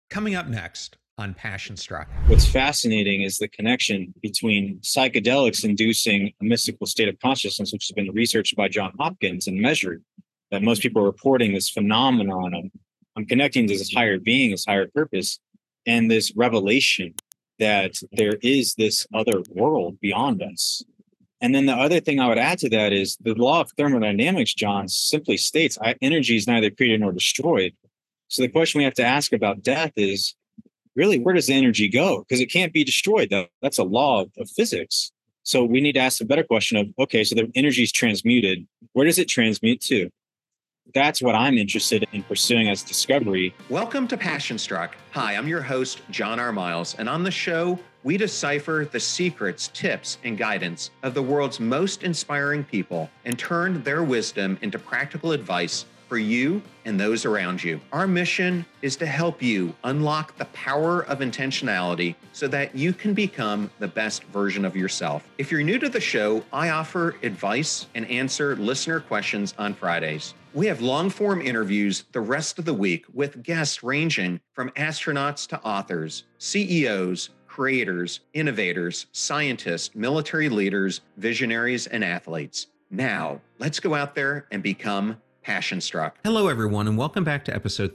Coming up next on Passion Struck. What's fascinating is the connection between psychedelics inducing a mystical state of consciousness, which has been researched by John Hopkins and measured, that most people are reporting this phenomenon of I'm connecting to this higher being, this higher purpose, and this revelation that there is this other world beyond us. And then the other thing I would add to that is the law of thermodynamics, John, simply states energy is neither created nor destroyed. So the question we have to ask about death is, really, where does the energy go? Because it can't be destroyed. That's a law of physics. So we need to ask a better question of, okay, so the energy is transmuted. Where does it transmute to? That's what I'm interested in pursuing as discovery. Welcome to Passion Struck. Hi, I'm your host, John R. Miles, and on the show, we decipher the secrets, tips, and guidance of the world's most inspiring people and turn their wisdom into practical advice for you and those around you. Our mission is to help you unlock the power of intentionality so that you can become the best version of yourself. If you're new to the show, I offer advice and answer listener questions on Fridays. We have long-form interviews the rest of the week with guests ranging from astronauts to authors, CEOs, creators, innovators, scientists, military leaders, visionaries, and athletes. Now, let's go out there and become Passion Struck. Hello, everyone, and welcome back to episode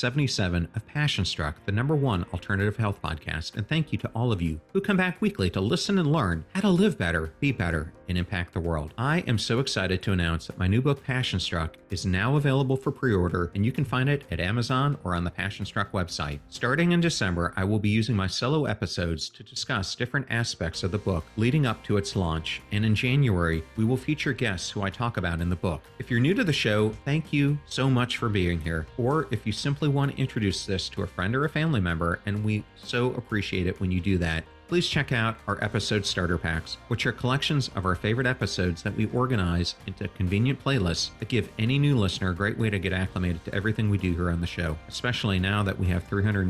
377 of Passion Struck, the #1 alternative health podcast. And thank you to all of you who come back weekly to listen and learn how to live better, be better, and impact the world. I am so excited to announce that my new book, Passion Struck, is now available for pre-order, and you can find it at Amazon or on the Passion Struck website. Starting in December, I will be using my solo episodes to discuss different aspects of the book leading up to its launch. And in January, we will feature guests who I talk about in the book. If you're new to the show, thank you so much for being here. Or if you simply want to introduce this to a friend or a family member, and we so appreciate it when you do that, please check out our episode starter packs, which are collections of our favorite episodes that we organize into convenient playlists that give any new listener a great way to get acclimated to everything we do here on the show, especially now that we have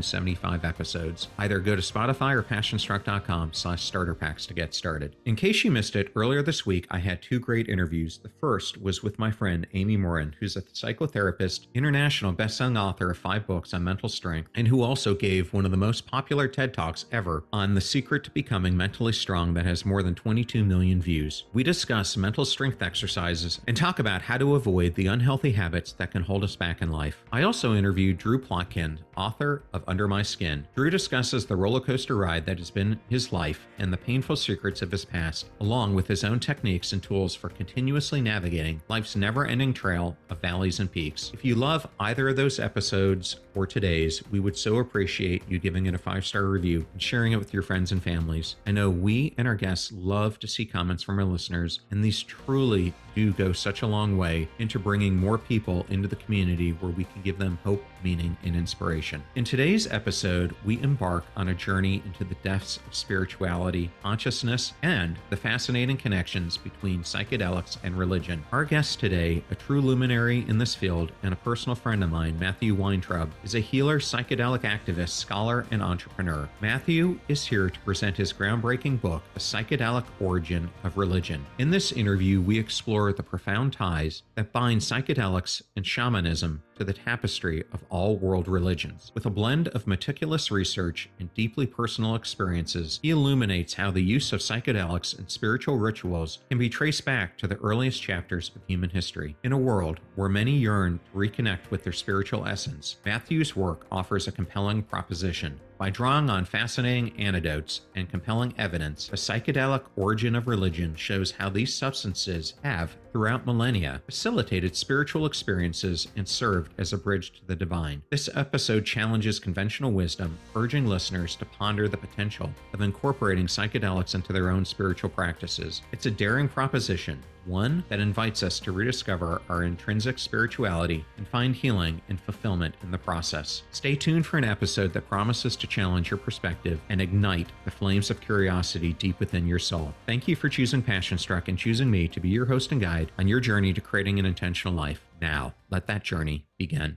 375 episodes. Either go to Spotify or passionstruck.com/starter packs to get started. In case you missed it, earlier this week, I had two great interviews. The first was with my friend Amy Morin, who's a psychotherapist, international best-selling author of 5 books on mental strength, and who also gave one of the most popular TED Talks ever on the secret to becoming mentally strong that has more than 22 million views. We discuss mental strength exercises and talk about how to avoid the unhealthy habits that can hold us back in life. I also interviewed Drew Plotkin, author of Under My Skin. Drew discusses the roller coaster ride that has been his life and the painful secrets of his past, along with his own techniques and tools for continuously navigating life's never-ending trail of valleys and peaks. If you love either of those episodes or today's, we would so appreciate you giving it a 5-star review and sharing it with your friends and families. I know we and our guests love to see comments from our listeners, and these truly do go such a long way into bringing more people into the community where we can give them hope, meaning, and inspiration. In today's episode, we embark on a journey into the depths of spirituality, consciousness, and the fascinating connections between psychedelics and religion. Our guest today, a true luminary in this field and a personal friend of mine, Matthew Weintraub, is a healer, psychedelic activist, scholar, and entrepreneur. Matthew is here to present his groundbreaking book, The Psychedelic Origin of Religion. In this interview, we explore the profound ties that bind psychedelics and shamanism to the tapestry of all world religions. With a blend of meticulous research and deeply personal experiences, he illuminates how the use of psychedelics and spiritual rituals can be traced back to the earliest chapters of human history. In a world where many yearn to reconnect with their spiritual essence, Matthew's work offers a compelling proposition. By drawing on fascinating anecdotes and compelling evidence, The Psychedelic Origin of Religion shows how these substances have, throughout millennia, facilitated spiritual experiences and served as a bridge to the divine. This episode challenges conventional wisdom, urging listeners to ponder the potential of incorporating psychedelics into their own spiritual practices. It's a daring proposition, one that invites us to rediscover our intrinsic spirituality and find healing and fulfillment in the process. Stay tuned for an episode that promises to challenge your perspective and ignite the flames of curiosity deep within your soul. Thank you for choosing Passion Struck and choosing me to be your host and guide on your journey to creating an intentional life. Now, let that journey begin.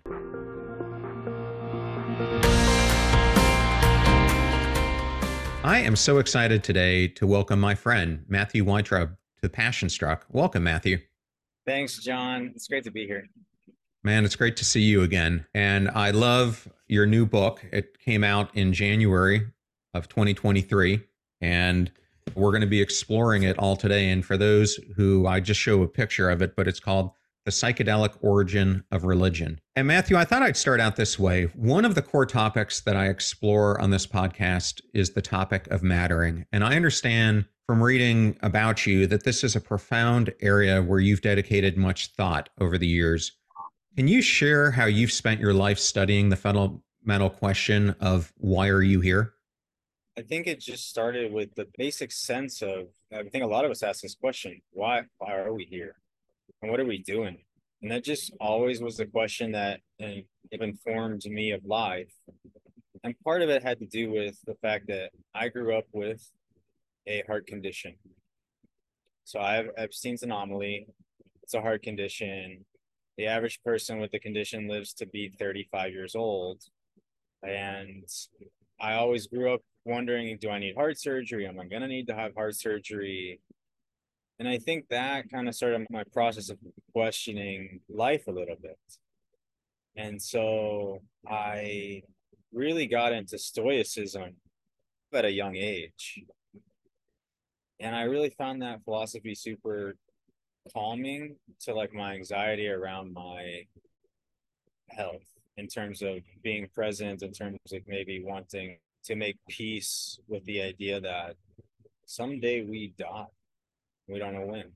I am so excited today to welcome my friend, Matthew Weintraub, to Passion Struck. Welcome, Matthew. Thanks, John. It's great to be here. Man, it's great to see you again. And I love your new book. It came out in January of 2023, and we're going to be exploring it all today. And for those who, I just show a picture of it, but it's called The Psychedelic Origin of Religion. And Matthew, I thought I'd start out this way. One of the core topics that I explore on this podcast is the topic of mattering. And I understand from reading about you that this is a profound area where you've dedicated much thought over the years. Can you share how you've spent your life studying the fundamental question of why are you here? I think it just started with the basic sense of, I think a lot of us ask this question, why are we here? And what are we doing? And that just always was the question that it informed me of life. And part of it had to do with the fact that I grew up with a heart condition. So I have Epstein's anomaly. It's a heart condition. The average person with the condition lives to be 35 years old. And I always grew up wondering, do I need heart surgery? Am I going to need to have heart surgery? And I think that kind of started my process of questioning life a little bit. And so I really got into Stoicism at a young age. And I really found that philosophy super calming to like my anxiety around my health, in terms of being present, in terms of maybe wanting to make peace with the idea that someday we die. We don't know when.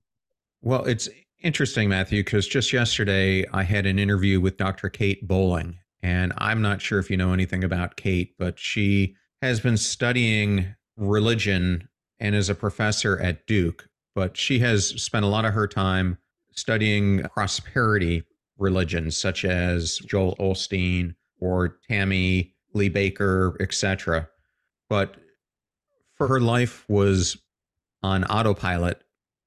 Well, it's interesting, Matthew, because just yesterday I had an interview with Dr. Kate Bowling. And I'm not sure if you know anything about Kate, but she has been studying religion and is a professor at Duke. But she has spent a lot of her time studying prosperity religions, such as Joel Osteen or Tammy Lee Baker, etc. But for her life was on autopilot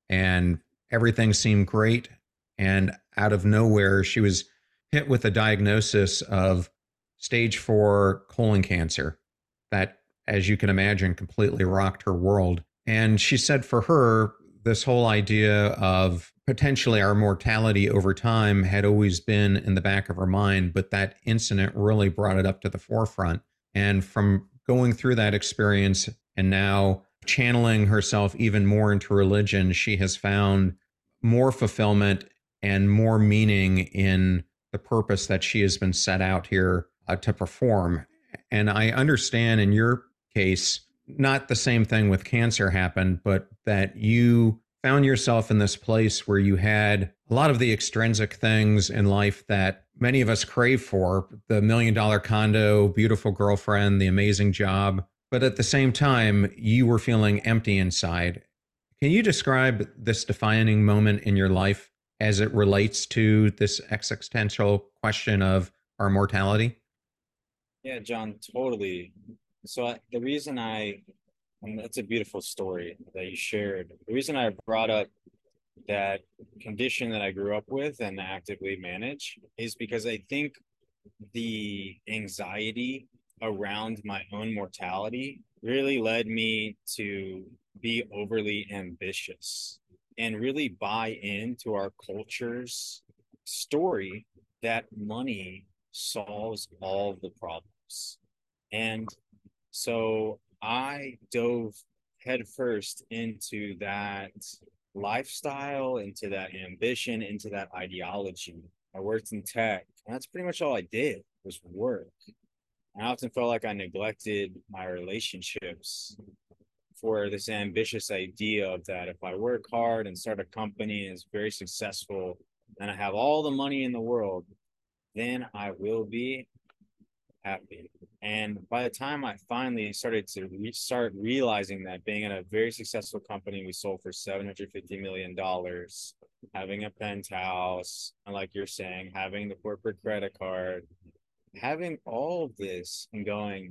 and everything seemed great. And out of nowhere, she was hit with a diagnosis of stage 4 colon cancer that, as you can imagine, completely rocked her world. And she said for her, this whole idea of potentially our mortality over time had always been in the back of her mind, but that incident really brought it up to the forefront. And from going through that experience and now channeling herself even more into religion, she has found more fulfillment and more meaning in the purpose that she has been set out here to perform. And I understand in your case, not the same thing with cancer happened, but that you found yourself in this place where you had a lot of the extrinsic things in life that many of us crave for, the $1 million condo, beautiful girlfriend, the amazing job. But at the same time, you were feeling empty inside. Can you describe this defining moment in your life as it relates to this existential question of our mortality? Yeah, John, totally. So the reason and that's a beautiful story that you shared. The reason I brought up that condition that I grew up with and actively manage is because I think the anxiety around my own mortality really led me to be overly ambitious and really buy into our culture's story that money solves all of the problems. And so I dove headfirst into that lifestyle, into that ambition, into that ideology. I worked in tech, and that's pretty much all I did was work. I often felt like I neglected my relationships for this ambitious idea of that if I work hard and start a company and it's very successful and I have all the money in the world, then I will be happy. And by the time I finally started to start realizing that being in a very successful company, we sold for $750 million, having a penthouse, and like you're saying, having the corporate credit card, having all of this and going,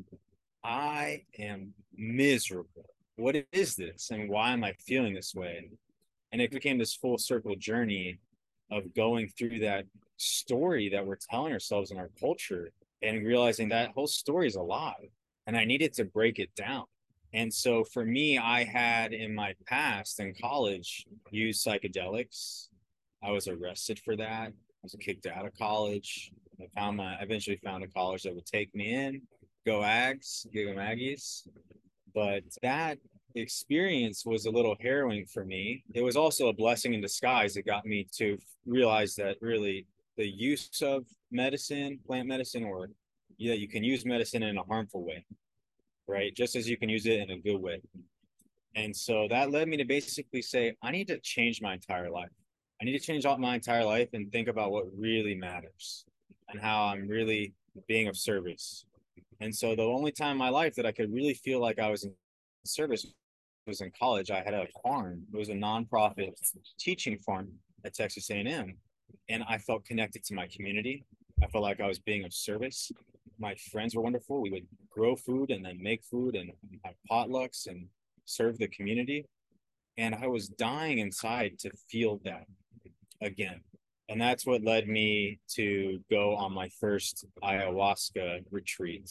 I am miserable. What is this? And why am I feeling this way? And it became this full circle journey of going through that story that we're telling ourselves in our culture and realizing that whole story is a lie. And I needed to break it down. And so for me, I had in my past in college used psychedelics. I was arrested for that. I was kicked out of college. I eventually found a college that would take me in. Go Ags, go Aggies. But that experience was a little harrowing for me. It was also a blessing in disguise. It got me to realize that really the use of medicine, plant medicine, or yeah, you can use medicine in a harmful way, right? Just as you can use it in a good way. And so that led me to basically say, I need to change my entire life. I need to change out my entire life and think about what really matters and how I'm really being of service. And so the only time in my life that I could really feel like I was in service was in college. I had a farm. It was a nonprofit teaching farm at Texas A&M, and I felt connected to my community. I felt like I was being of service. My friends were wonderful. We would grow food and then make food and have potlucks and serve the community. And I was dying inside to feel that again. And that's what led me to go on my first ayahuasca retreat.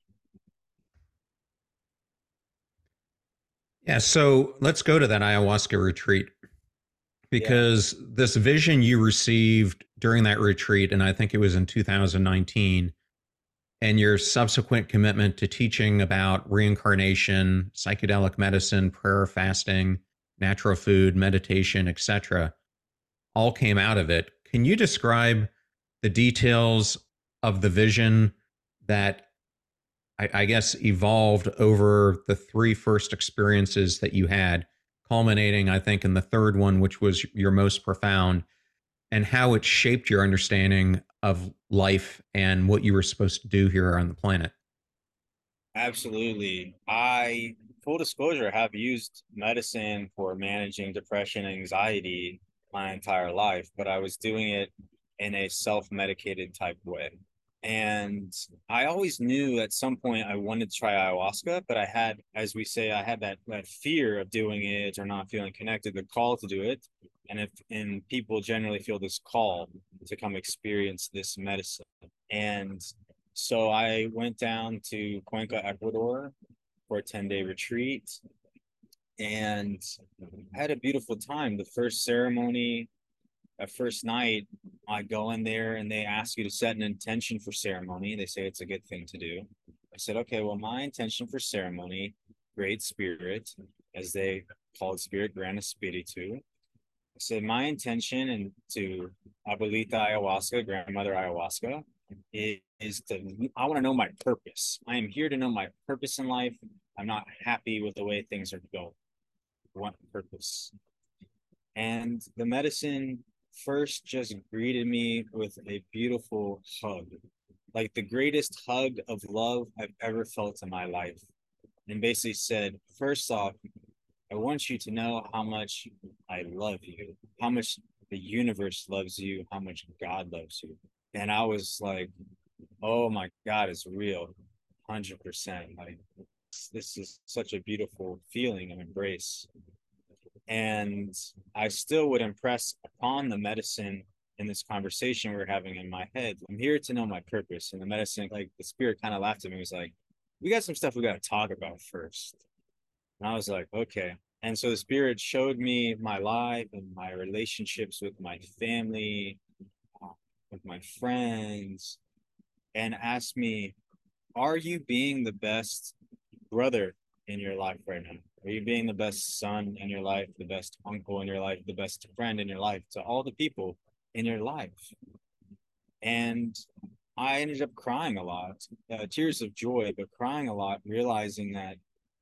Yeah, so let's go to that ayahuasca retreat Yeah, because this vision you received during that retreat, and I think it was in 2019, and your subsequent commitment to teaching about reincarnation, psychedelic medicine, prayer, fasting, natural food, meditation, etc., all came out of it. Can you describe the details of the vision that I guess evolved over the three first experiences that you had, culminating, I think, in the third one, which was your most profound, and how it shaped your understanding of life and what you were supposed to do here on the planet? absolutely. Full disclosure, have used medicine for managing depression and anxiety my entire life, but I was doing it in a self-medicated type way. And I always knew at some point I wanted to try ayahuasca, but I had, as we say, I had that fear of doing it or not feeling connected, the call to do it. And people generally feel this call to come experience this medicine. And so I went down to Cuenca, Ecuador for a 10-day retreat and had a beautiful time. The first ceremony, that first night, I go in there and they ask you to set an intention for ceremony. They say it's a good thing to do. I said, okay, well, my intention for ceremony, Great Spirit, as they call it, Spirit Gran Espiritu. I said, my intention and to Abuelita Ayahuasca, Grandmother Ayahuasca, is to, I want to know my purpose. I am here to know my purpose in life. I'm not happy with the way things are going. I want purpose. And the medicine first just greeted me with a beautiful hug, like the greatest hug of love I've ever felt in my life. And basically said, first off, I want you to know how much I love you, how much the universe loves you, how much God loves you. And I was like, oh my God, it's real, 100%. Like, this is such a beautiful feeling and embrace. And I still would impress upon the medicine in this conversation we are having in my head. I'm here to know my purpose. And the medicine, like the spirit kind of laughed at me, was like, we got some stuff we got to talk about first. And I was like, okay. And so the spirit showed me my life and my relationships with my family, with my friends, and asked me, are you being the best brother in your life right now? Are you being the best son in your life, the best uncle in your life, the best friend in your life to all the people in your life? And I ended up crying a lot, tears of joy, but crying a lot, realizing that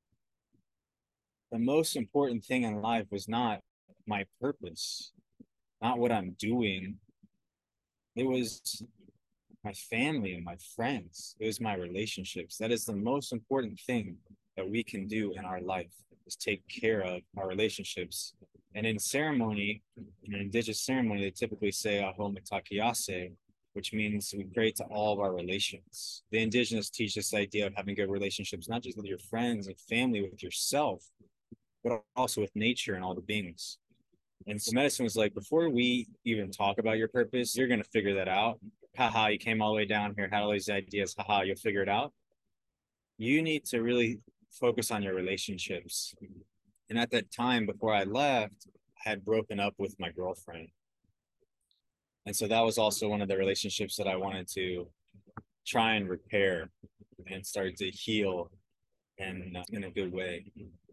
the most important thing in life was not my purpose, not what I'm doing. It was my family and my friends. It was my relationships. That is the most important thing that we can do in our life, is take care of our relationships. And in ceremony, in an indigenous ceremony, they typically say Aho Mitakiase, which means we pray to all of our relations. The indigenous teach this idea of having good relationships, not just with your friends and family, with yourself, but also with nature and all the beings. And so medicine was like, before we even talk about your purpose, you're going to figure that out. Haha, you came all the way down here, had all these ideas. Haha, you'll figure it out. You need to really focus on your relationships. And at that time, before I left, I had broken up with my girlfriend. And so that was also one of the relationships that I wanted to try and repair and start to heal in a good way.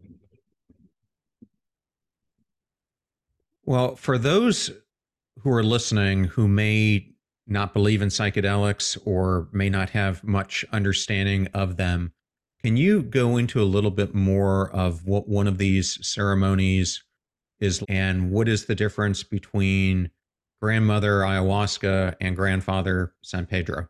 Well, for those who are listening who may not believe in psychedelics or may not have much understanding of them, can you go into a little bit more of what one of these ceremonies is and what is the difference between grandmother ayahuasca and grandfather San Pedro?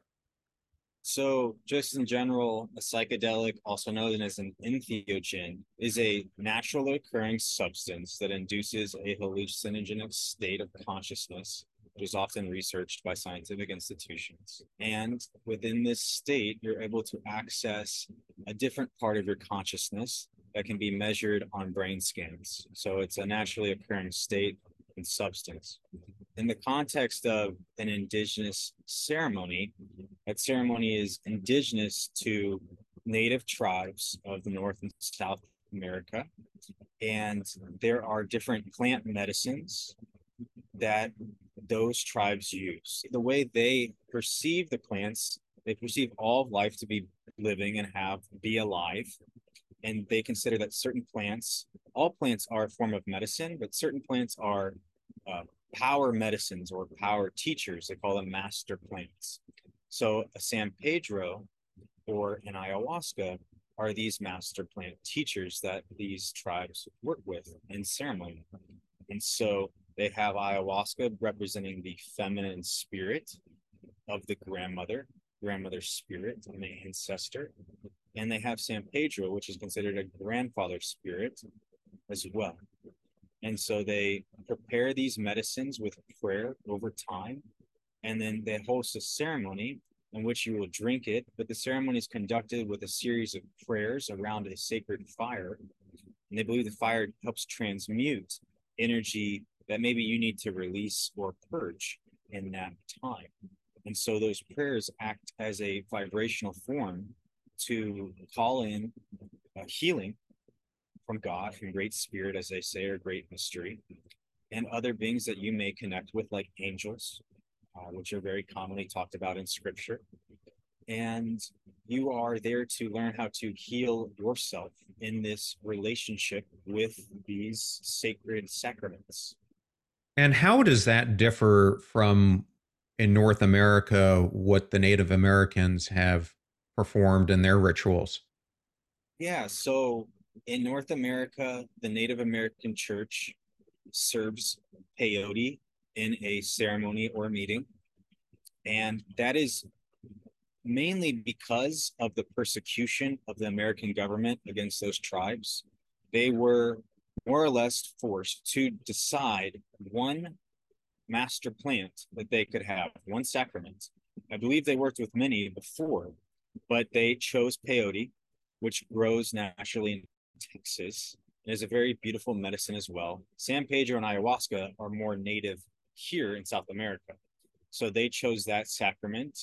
So, just in general, a psychedelic, also known as an entheogen, is a naturally occurring substance that induces a hallucinogenic state of consciousness, which is often researched by scientific institutions. And within this state, you're able to access a different part of your consciousness that can be measured on brain scans. So, it's a naturally occurring state and substance. In the context of an indigenous ceremony, that ceremony is indigenous to native tribes of the North and South America. And there are different plant medicines that those tribes use. The way they perceive the plants, they perceive all of life to be living and be alive. And they consider that certain plants, all plants are a form of medicine, but certain plants are uh, power medicines or power teachers. They call them master plants. So a San Pedro or an ayahuasca are these master plant teachers that these tribes work with in ceremony. And so they have ayahuasca representing the feminine spirit of the grandmother spirit, and the ancestor. And they have San Pedro, which is considered a grandfather spirit as well. And so they prepare these medicines with prayer over time. And then they host a ceremony in which you will drink it. But the ceremony is conducted with a series of prayers around a sacred fire. And they believe the fire helps transmute energy that maybe you need to release or purge in that time. And so those prayers act as a vibrational form to call in healing from God, from Great Spirit, as they say, or Great Mystery, and other beings that you may connect with, like angels, which are very commonly talked about in Scripture. And you are there to learn how to heal yourself in this relationship with these sacred sacraments. And how does that differ from in North America what the Native Americans have performed in their rituals? Yeah, so in North America, the Native American church serves peyote in a ceremony or meeting. And that is mainly because of the persecution of the American government against those tribes. They were more or less forced to decide one master plant that they could have, one sacrament. I believe they worked with many before, but they chose peyote, which grows naturally in Texas. It is a very beautiful medicine as well. San Pedro and ayahuasca are more native here in South America. So they chose that sacrament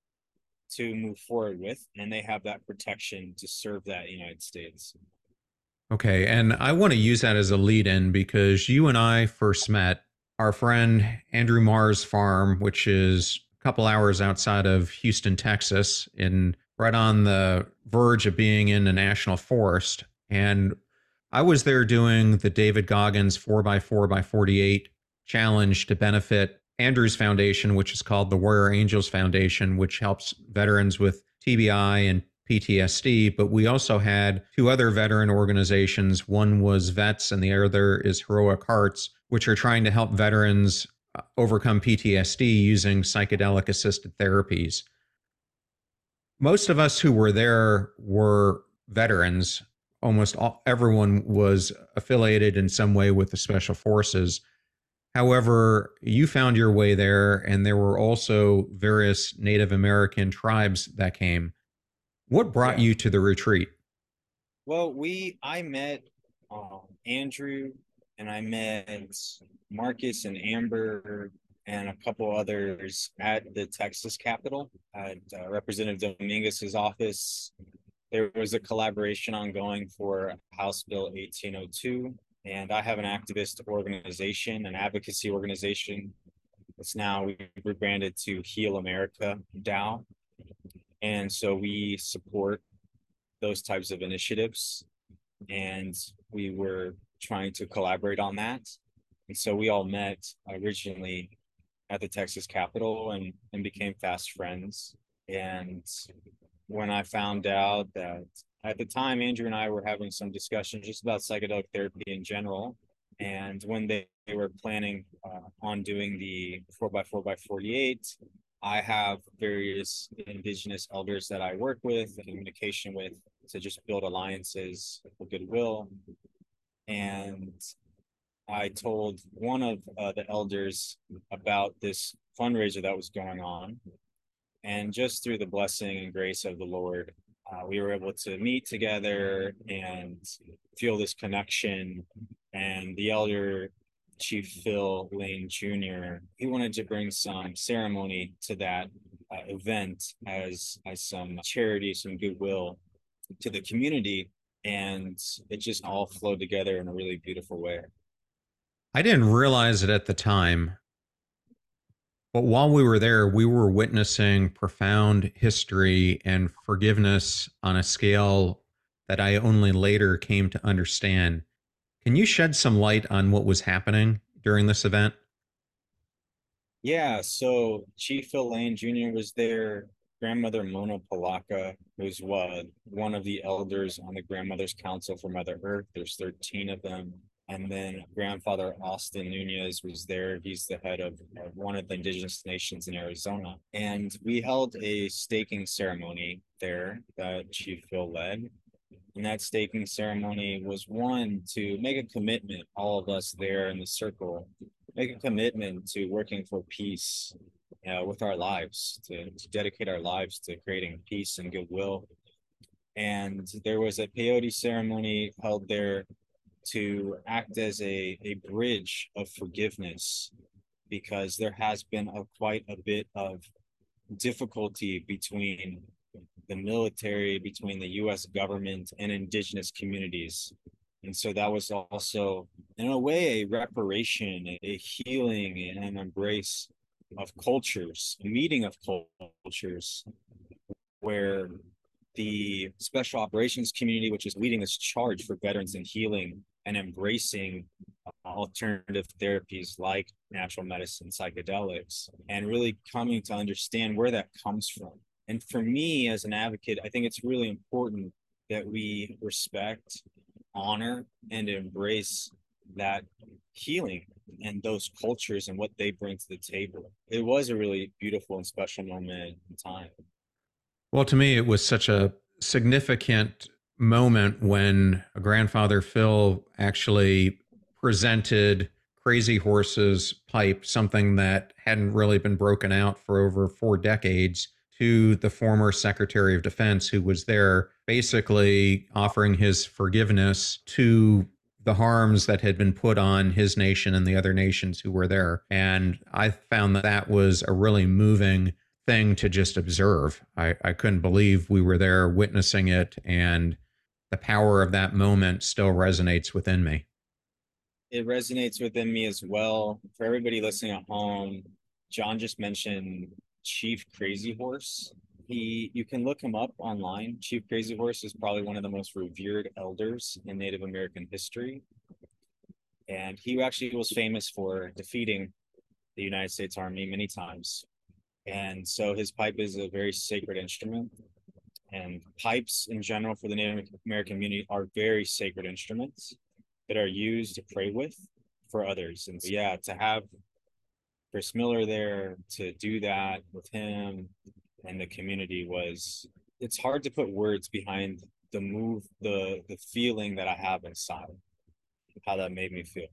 to move forward with, and they have that protection to serve that United States. Okay, and I want to use that as a lead in because you and I first met our friend Andrew Marr's farm, which is a couple hours outside of Houston, Texas, in right on the verge of being in a national forest. And I was there doing the David Goggins 4x4x48 challenge to benefit Andrew's foundation, which is called the Warrior Angels Foundation, which helps veterans with TBI and PTSD. But we also had two other veteran organizations. One was Vets, and the other is Heroic Hearts, which are trying to help veterans overcome PTSD using psychedelic assisted therapies. Most of us who were there were veterans. Almost everyone was affiliated in some way with the special forces. However, you found your way there, and there were also various Native American tribes that came. What brought Yeah. you to the retreat? Well, I met Andrew, and I met Marcus and Amber and a couple others at the Texas Capitol at Representative Dominguez's office. There was a collaboration ongoing for House Bill 1802, and I have an activist organization, an advocacy organization It's now we've rebranded to Heal America DAO. And so we support those types of initiatives. And we were trying to collaborate on that. And so we all met originally at the Texas Capitol and became fast friends. And when I found out that at the time, Andrew and I were having some discussions just about psychedelic therapy in general. And when they were planning on doing the 4x4x48, I have various indigenous elders that I work with and communication with to just build alliances for goodwill. And I told one of the elders about this fundraiser that was going on. And just through the blessing and grace of the Lord, we were able to meet together and feel this connection. And the elder, Chief Phil Lane Jr., he wanted to bring some ceremony to that event as some charity, some goodwill to the community. And it just all flowed together in a really beautiful way. I didn't realize it at the time, but while we were there, we were witnessing profound history and forgiveness on a scale that I only later came to understand. Can you shed some light on what was happening during this event? Yeah, so Chief Phil Lane Jr. was there. Grandmother Mona Palaka, who's one of the elders on the Grandmothers Council for Mother Earth. There's 13 of them. And then grandfather Austin Nunez was there. He's the head of one of the indigenous nations in Arizona. And we held a staking ceremony there that Chief Phil led. And that staking ceremony was one to make a commitment, all of us there in the circle, make a commitment to working for peace with our lives, to dedicate our lives to creating peace and goodwill. And there was a peyote ceremony held there to act as a bridge of forgiveness, because there has been quite a bit of difficulty between the military, between the U.S. government and indigenous communities. And so that was also, in a way, a reparation, a healing, and an embrace of cultures, a meeting of cultures, where the special operations community, which is leading this charge for veterans and healing and embracing alternative therapies like natural medicine, psychedelics, and really coming to understand where that comes from. And for me, as an advocate, I think it's really important that we respect, honor, and embrace that healing and those cultures and what they bring to the table. It was a really beautiful and special moment in time. Well, to me, it was such a significant moment when grandfather Phil actually presented Crazy Horse's pipe, something that hadn't really been broken out for over 4 decades, to the former Secretary of Defense, who was there, basically offering his forgiveness to the harms that had been put on his nation and the other nations who were there. And I found that that was a really moving thing to just observe. I couldn't believe we were there witnessing it, and the power of that moment still resonates within me. It resonates within me as well. For everybody listening at home, John just mentioned Chief Crazy Horse. You can look him up online. Chief Crazy Horse is probably one of the most revered elders in Native American history. And he actually was famous for defeating the United States Army many times. And so his pipe is a very sacred instrument. And pipes in general for the Native American community are very sacred instruments that are used to pray with for others. And so, yeah, to have Chris Miller there, to do that with him and the community it's hard to put words behind the feeling that I have inside, how that made me feel.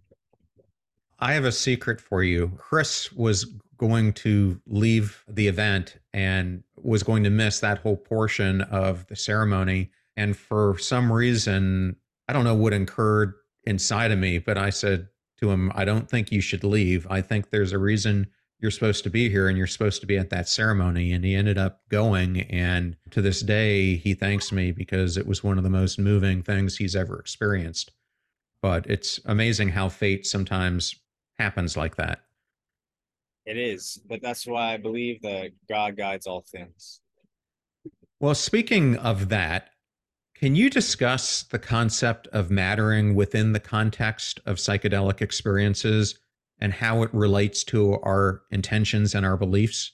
I have a secret for you. Chris was going to leave the event and was going to miss that whole portion of the ceremony. And for some reason, I don't know what occurred inside of me, but I said to him, I don't think you should leave. I think there's a reason you're supposed to be here and you're supposed to be at that ceremony. And he ended up going. And to this day, he thanks me because it was one of the most moving things he's ever experienced. But it's amazing how fate sometimes happens like that. It is, but that's why I believe that God guides all things. Well, speaking of that, can you discuss the concept of mattering within the context of psychedelic experiences and how it relates to our intentions and our beliefs?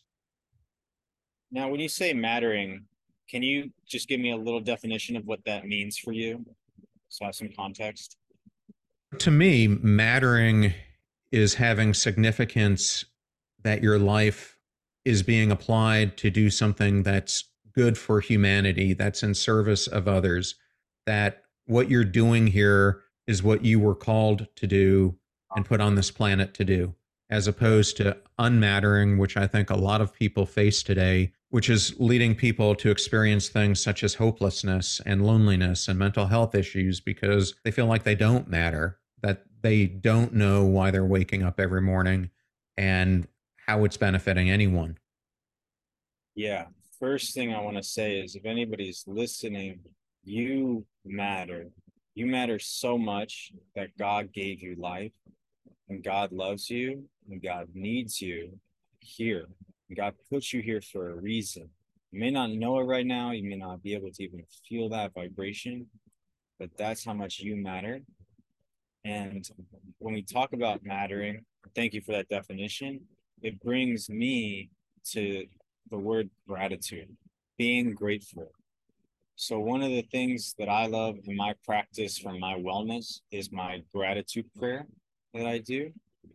Now, when you say mattering, can you just give me a little definition of what that means for you? So I have some context. To me, mattering is having significance, that your life is being applied to do something that's good for humanity, that's in service of others, that what you're doing here is what you were called to do and put on this planet to do, as opposed to unmattering, which I think a lot of people face today, which is leading people to experience things such as hopelessness and loneliness and mental health issues because they feel like they don't matter, that they don't know why they're waking up every morning and how it's benefiting anyone. Yeah. First thing I want to say is if anybody's listening, you matter. You matter so much that God gave you life and God loves you and God needs you here. And God puts you here for a reason. You may not know it right now. You may not be able to even feel that vibration, but that's how much you matter. And when we talk about mattering, thank you for that definition. It brings me to the word gratitude, being grateful. So, one of the things that I love in my practice for my wellness is my gratitude prayer that I do.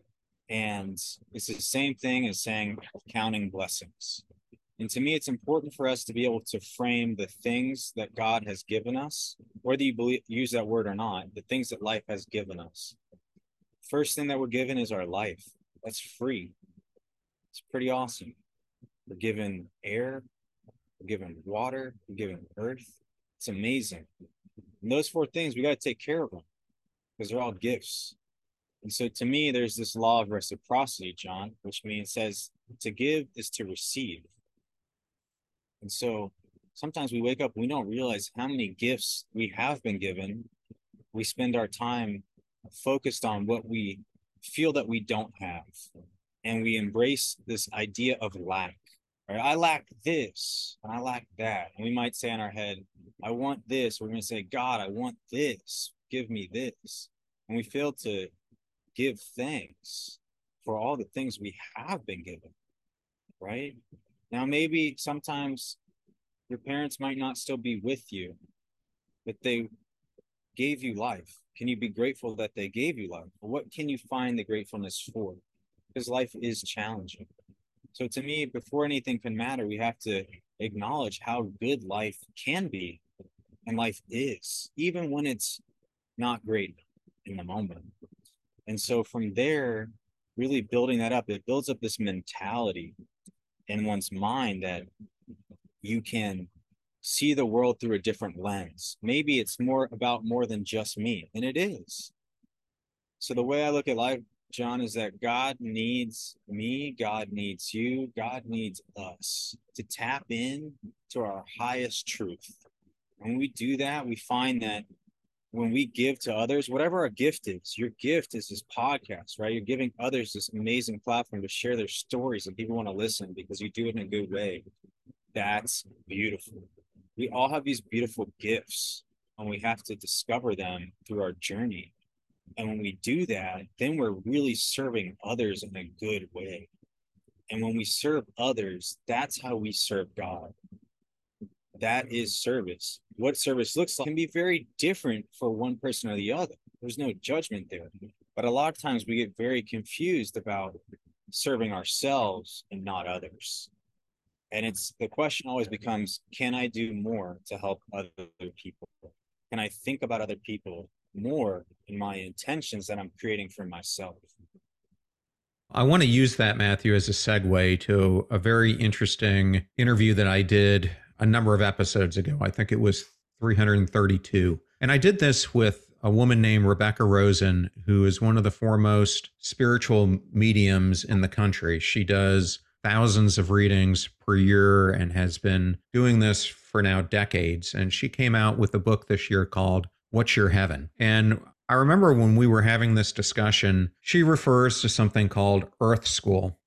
And it's the same thing as saying counting blessings. And to me, it's important for us to be able to frame the things that God has given us, whether you use that word or not, the things that life has given us. First thing that we're given is our life. That's free. It's pretty awesome. We're given air, we're given water, we're given earth. It's amazing. And those four things, we got to take care of them because they're all gifts. And so to me, there's this law of reciprocity, John, which means says to give is to receive. And so sometimes we wake up, we don't realize how many gifts we have been given. We spend our time focused on what we feel that we don't have. And we embrace this idea of lack. Right? I lack this and I lack that. And we might say in our head, I want this. We're going to say, God, I want this. Give me this. And we fail to give thanks for all the things we have been given. Right? Now, maybe sometimes your parents might not still be with you, but they gave you life. Can you be grateful that they gave you life? Or what can you find the gratefulness for? Because life is challenging. So to me, before anything can matter, we have to acknowledge how good life can be and life is, even when it's not great in the moment. And so from there, really building that up, it builds up this mentality in one's mind that you can see the world through a different lens. Maybe it's more about more than just me, and it is. So the way I look at life, John, is that God needs me, God needs you, God needs us to tap in to our highest truth. When we do that, we find that when we give to others, whatever our gift is, your gift is this podcast, right? You're giving others this amazing platform to share their stories and people want to listen because you do it in a good way. That's beautiful. We all have these beautiful gifts and we have to discover them through our journey. And when we do that, then we're really serving others in a good way. And when we serve others, that's how we serve God. That is service. What service looks like can be very different for one person or the other. There's no judgment there. But a lot of times we get very confused about serving ourselves and not others. And it's the question always becomes, can I do more to help other people? Can I think about other people more in my intentions that I'm creating for myself? I want to use that, Matthew, as a segue to a very interesting interview that I did a number of episodes ago. I think it was 332. And I did this with a woman named Rebecca Rosen, who is one of the foremost spiritual mediums in the country. She does thousands of readings per year and has been doing this for now decades. And she came out with a book this year called What's Your Heaven? And I remember when we were having this discussion, she refers to something called Earth School.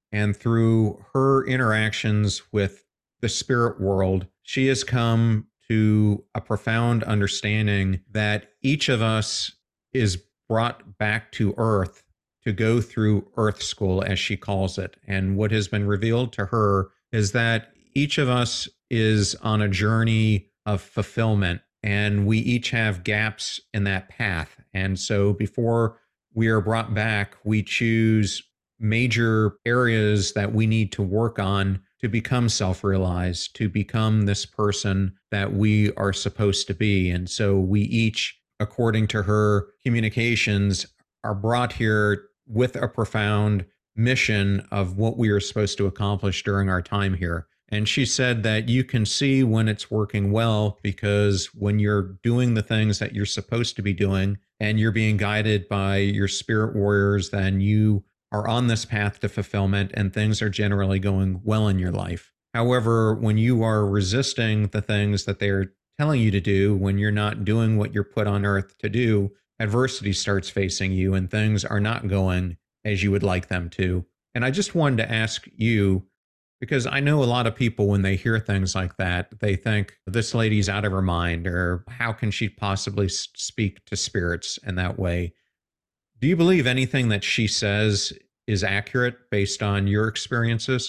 And through her interactions with the spirit world, she has come to a profound understanding that each of us is brought back to Earth to go through Earth School, as she calls it. And what has been revealed to her is that each of us is on a journey of fulfillment, and we each have gaps in that path. And so before we are brought back, we choose major areas that we need to work on to become self-realized, to become this person that we are supposed to be. And so we each, according to her communications, are brought here with a profound mission of what we are supposed to accomplish during our time here. And she said that you can see when it's working well, because when you're doing the things that you're supposed to be doing and you're being guided by your spirit warriors, then you are on this path to fulfillment and things are generally going well in your life. However, when you are resisting the things that they're telling you to do, when you're not doing what you're put on earth to do, adversity starts facing you and things are not going as you would like them to. And I just wanted to ask you, because I know a lot of people, when they hear things like that, they think this lady's out of her mind, or how can she possibly speak to spirits in that way? Do you believe anything that she says is accurate based on your experiences?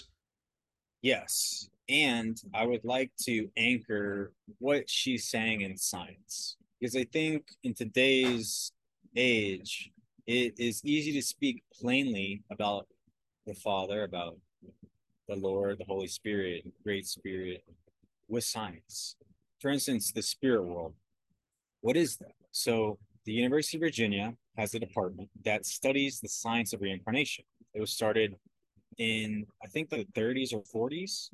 Yes. And I would like to anchor what she's saying in science, because I think in today's age, it is easy to speak plainly about the Father, about the Lord, the Holy Spirit, Great Spirit, with science. For instance, the spirit world. What is that? So, the University of Virginia has a department that studies the science of reincarnation. It was started in, I think, the 30s or 40s,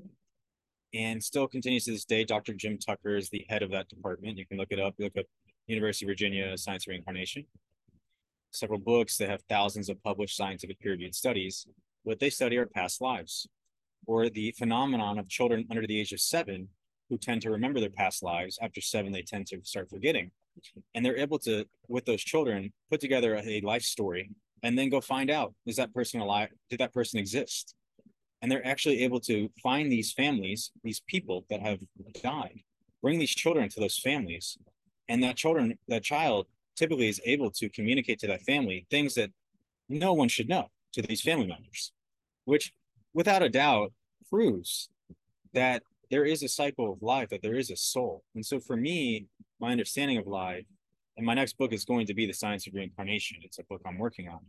and still continues to this day. Dr. Jim Tucker is the head of that department. You can look it up. Look up University of Virginia Science of Reincarnation. Several books that have thousands of published scientific peer-reviewed studies. What they study are past lives, or the phenomenon of children under the age of 7 who tend to remember their past lives. After 7, they tend to start forgetting. And they're able to, with those children, put together a life story and then go find out, is that person alive? Did that person exist? And they're actually able to find these families, these people that have died, bring these children to those families. And that child typically is able to communicate to that family things that no one should know to these family members, which without a doubt proves that there is a cycle of life, that there is a soul. And so for me, my understanding of life, and my next book is going to be The Science of Reincarnation. It's a book I'm working on,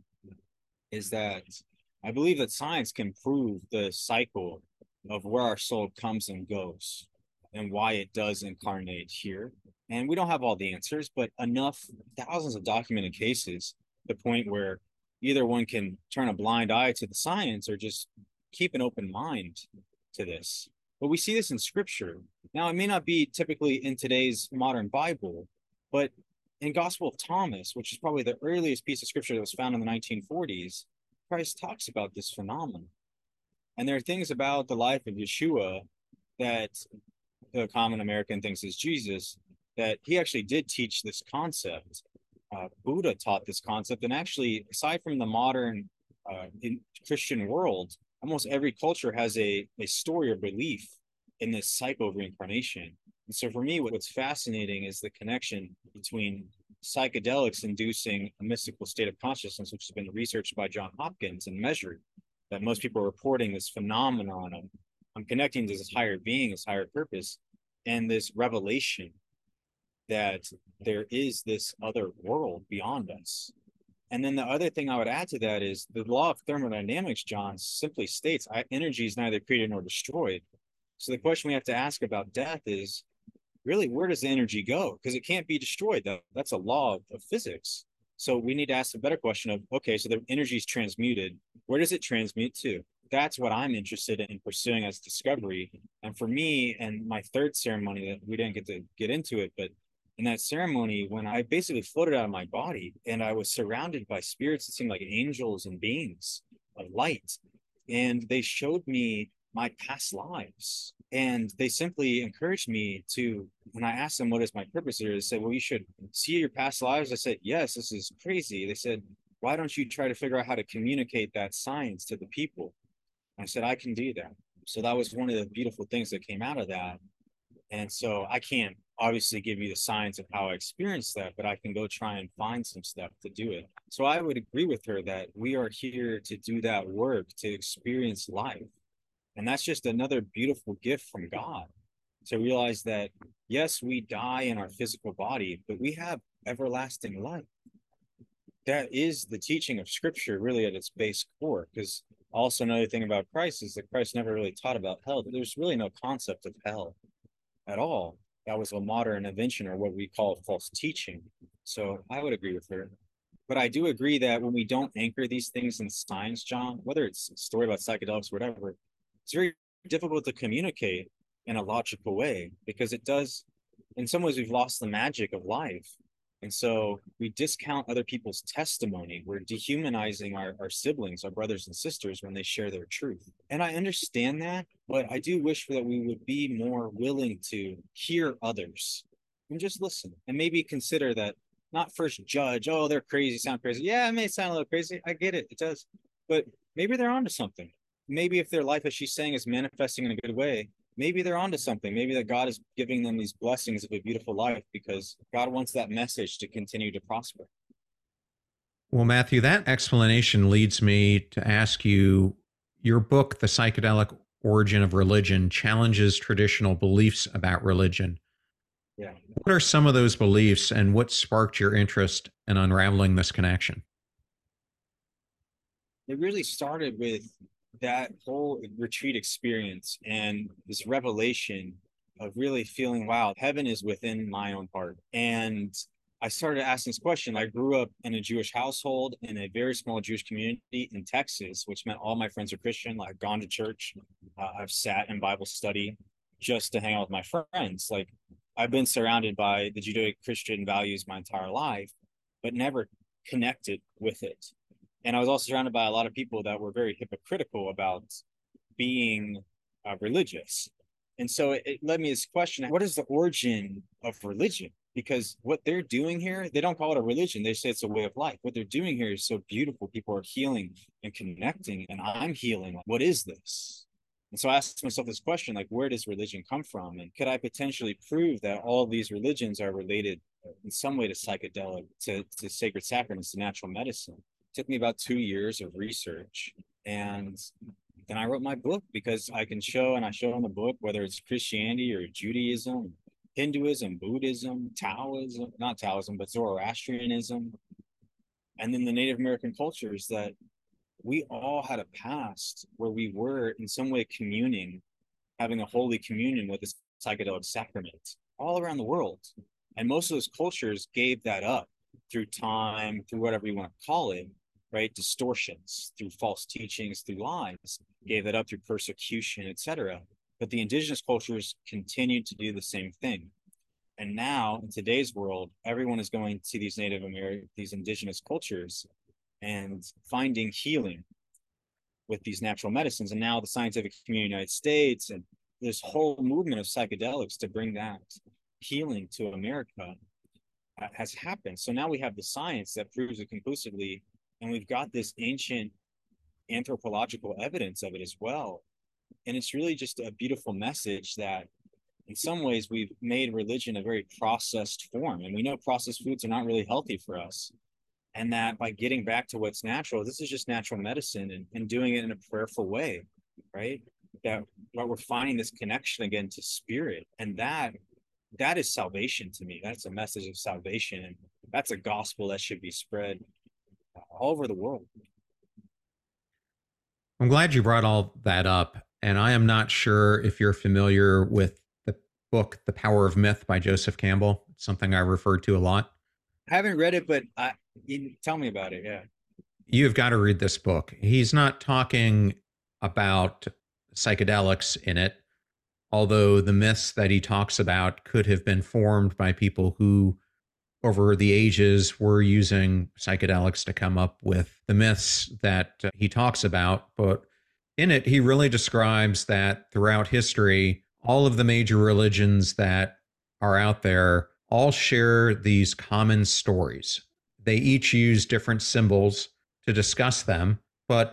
is that I believe that science can prove the cycle of where our soul comes and goes and why it does incarnate here. And we don't have all the answers, but enough, thousands of documented cases, the point where either one can turn a blind eye to the science or just keep an open mind to this. But we see this in scripture. Now, it may not be typically in today's modern Bible, but in Gospel of Thomas, which is probably the earliest piece of scripture that was found in the 1940s, Christ talks about this phenomenon. And there are things about the life of Yeshua that the common American thinks is Jesus, that he actually did teach this concept. Buddha taught this concept. And actually, aside from the modern Christian world, almost every culture has a story or belief in this cycle of reincarnation. And so for me, what's fascinating is the connection between psychedelics inducing a mystical state of consciousness, which has been researched by John Hopkins and measured, that most people are reporting this phenomenon of I'm connecting to this higher being, this higher purpose, and this revelation that there is this other world beyond us. And then the other thing I would add to that is the law of thermodynamics, John, simply states energy is neither created nor destroyed. So the question we have to ask about death is, really, where does the energy go? Because it can't be destroyed. That's a law of physics. So we need to ask a better question of, okay, so the energy is transmuted. Where does it transmute to? That's what I'm interested in pursuing as discovery. And for me, and my third ceremony that we didn't get to get into it, but in that ceremony, when I basically floated out of my body and I was surrounded by spirits that seemed like angels and beings of light, and they showed me my past lives. And they simply encouraged me to, when I asked them, what is my purpose here? They said, well, you should see your past lives. I said, yes, this is crazy. They said, why don't you try to figure out how to communicate that science to the people? I said, I can do that. So that was one of the beautiful things that came out of that. And so I can't obviously give you the science of how I experienced that, but I can go try and find some stuff to do it. So I would agree with her that we are here to do that work, to experience life. And that's just another beautiful gift from God, to realize that, yes, we die in our physical body, but we have everlasting life. That is the teaching of Scripture, really, at its base core. Because also another thing about Christ is that Christ never really taught about hell. There's really no concept of hell at all. That was a modern invention, or what we call false teaching. So I would agree with her. But I do agree that when we don't anchor these things in science, John, whether it's a story about psychedelics or whatever, it's very difficult to communicate in a logical way, because it does, in some ways, we've lost the magic of life. And so we discount other people's testimony. We're dehumanizing our siblings, our brothers and sisters, when they share their truth. And I understand that, but I do wish that we would be more willing to hear others and just listen, and maybe consider that, not first judge, oh, they're crazy, sound crazy. Yeah, it may sound a little crazy. I get it. It does. But maybe they're onto something. Maybe if their life, as she's saying, is manifesting in a good way, maybe they're onto something. Maybe that God is giving them these blessings of a beautiful life because God wants that message to continue to prosper. Well, Matthew, that explanation leads me to ask you, your book, The Psychedelic Origin of Religion, challenges traditional beliefs about religion. Yeah. What are some of those beliefs, and what sparked your interest in unraveling this connection? It really started with that whole retreat experience and this revelation of really feeling, wow, heaven is within my own heart. And I started asking this question. I grew up in a Jewish household in a very small Jewish community in Texas, which meant all my friends are Christian. I've gone to church. I've sat in Bible study just to hang out with my friends. Like, I've been surrounded by the Judeo-Christian values my entire life, but never connected with it. And I was also surrounded by a lot of people that were very hypocritical about being religious. And so it led me to this question: what is the origin of religion? Because what they're doing here, they don't call it a religion. They say it's a way of life. What they're doing here is so beautiful. People are healing and connecting, and I'm healing. What is this? And so I asked myself this question, like, where does religion come from? And could I potentially prove that all these religions are related in some way to psychedelic, to sacred sacraments, to natural medicine? It took me about 2 years of research. And then I wrote my book, because I can show, and I show in the book, whether it's Christianity or Judaism, Hinduism, Buddhism, Taoism, not Taoism, but Zoroastrianism, and then the Native American cultures, that we all had a past where we were in some way communing, having a holy communion with this psychedelic sacrament all around the world. And most of those cultures gave that up through time, through whatever you want to call it, right? Distortions, through false teachings, through lies, gave that up through persecution, etc. But the indigenous cultures continued to do the same thing. And now in today's world, everyone is going to these these indigenous cultures and finding healing with these natural medicines. And now the scientific community in the United States and this whole movement of psychedelics to bring that healing to America has happened. So now we have the science that proves it conclusively, and we've got this ancient anthropological evidence of it as well. And it's really just a beautiful message that in some ways we've made religion a very processed form, and we know processed foods are not really healthy for us. And that by getting back to what's natural, this is just natural medicine, and doing it in a prayerful way, right? That we're finding this connection again to spirit. And that is salvation to me. That's a message of salvation. And that's a gospel that should be spread all over the world. I'm glad you brought all that up. And I am not sure if you're familiar with the book, The Power of Myth by Joseph Campbell. It's something I refer to a lot. I haven't read it, but you tell me about it. Yeah. You've got to read this book. He's not talking about psychedelics in it, although the myths that he talks about could have been formed by people who, over the ages, were using psychedelics to come up with the myths that he talks about. But in it, he really describes that throughout history, all of the major religions that are out there all share these common stories. They each use different symbols to discuss them, but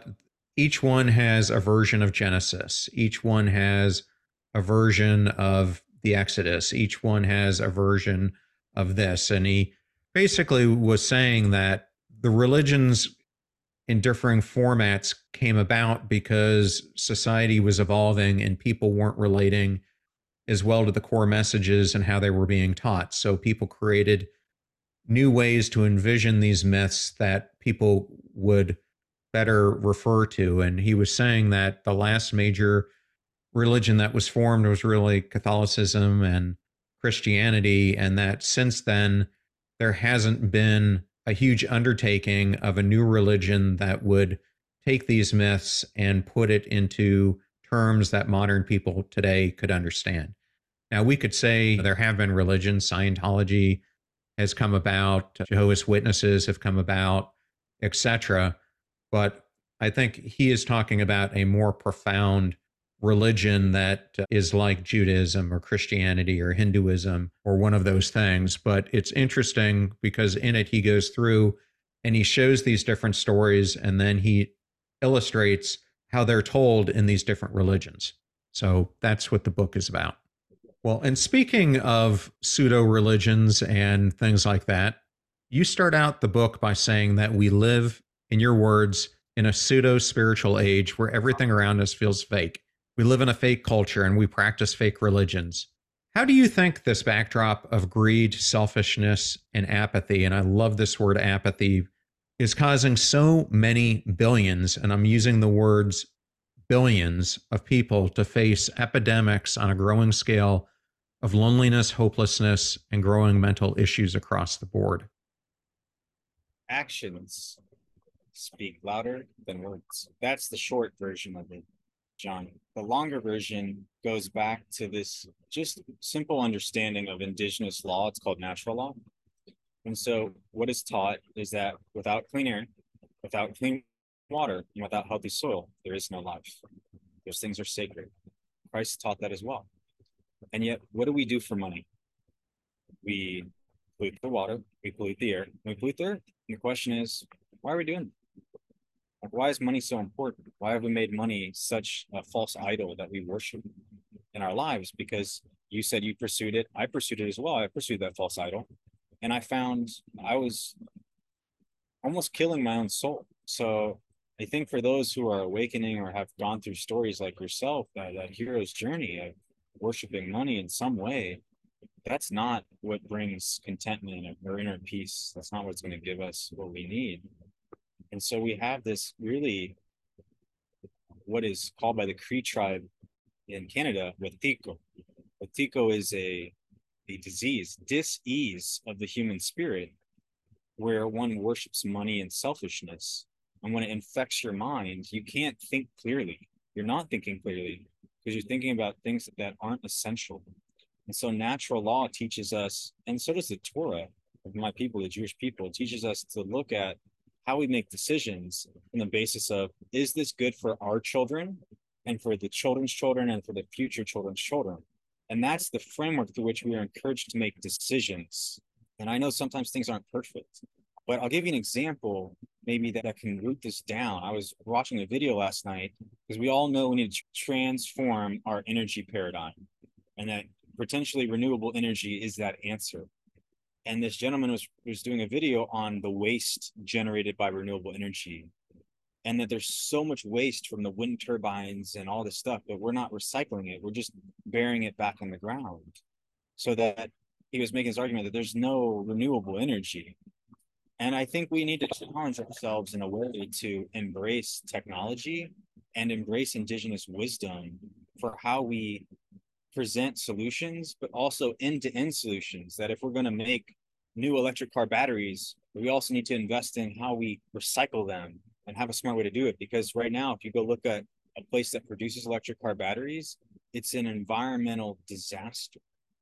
each one has a version of Genesis. Each one has a version of the Exodus. Each one has a version of this. And he basically was saying that the religions in differing formats came about because society was evolving and people weren't relating as well to the core messages and how they were being taught. So people created new ways to envision these myths that people would better refer to. And he was saying that the last major religion that was formed was really Catholicism and Christianity, and that since then, there hasn't been a huge undertaking of a new religion that would take these myths and put it into terms that modern people today could understand. Now, we could say there have been religions, Scientology has come about, Jehovah's Witnesses have come about, etc. But I think he is talking about a more profound religion that is like Judaism or Christianity or Hinduism or one of those things. But it's interesting because in it, he goes through and he shows these different stories and then he illustrates how they're told in these different religions. So that's what the book is about. Well, and speaking of pseudo religions and things like that, you start out the book by saying that we live, in your words, in a pseudo spiritual age where everything around us feels fake. We live in a fake culture and we practice fake religions. How do you think this backdrop of greed, selfishness, and apathy, and I love this word apathy, is causing so many billions, and I'm using the words billions of people to face epidemics on a growing scale of loneliness, hopelessness, and growing mental issues across the board? Actions speak louder than words. That's the short version of it, John. The longer version goes back to this just simple understanding of indigenous law. It's called natural law. And so what is taught is that without clean air, without clean water, and without healthy soil, there is no life. Those things are sacred. Christ taught that as well. And yet, what do we do for money? We pollute the water, we pollute the air, we pollute the earth. And the question is, why are we doing that? Like, why is money so important? Why have we made money such a false idol that we worship in our lives? Because you said you pursued it. I pursued it as well. I pursued that false idol. And I found I was almost killing my own soul. So I think for those who are awakening or have gone through stories like yourself, that hero's journey of worshiping money in some way, that's not what brings contentment or inner peace. That's not what's going to give us what we need. And so we have this really, what is called by the Cree tribe in Canada, Wetiko. Wetiko is a disease, dis-ease of the human spirit, where one worships money and selfishness. And when it infects your mind, you can't think clearly. You're not thinking clearly because you're thinking about things that aren't essential. And so natural law teaches us, and so does the Torah of my people, the Jewish people, it teaches us to look at how we make decisions on the basis of, is this good for our children and for the children's children and for the future children's children? And that's the framework through which we are encouraged to make decisions. And I know sometimes things aren't perfect, but I'll give you an example maybe that can root this down. I was watching a video last night because we all know we need to transform our energy paradigm, and that potentially renewable energy is that answer. And this gentleman was doing a video on the waste generated by renewable energy, and that there's so much waste from the wind turbines and all this stuff, but we're not recycling it. We're just burying it back on the ground. So that he was making his argument that there's no renewable energy. And I think we need to challenge ourselves in a way to embrace technology and embrace indigenous wisdom for how we present solutions, but also end-to-end solutions. That if we're going to make new electric car batteries, we also need to invest in how we recycle them and have a smart way to do it. Because right now, if you go look at a place that produces electric car batteries, it's an environmental disaster.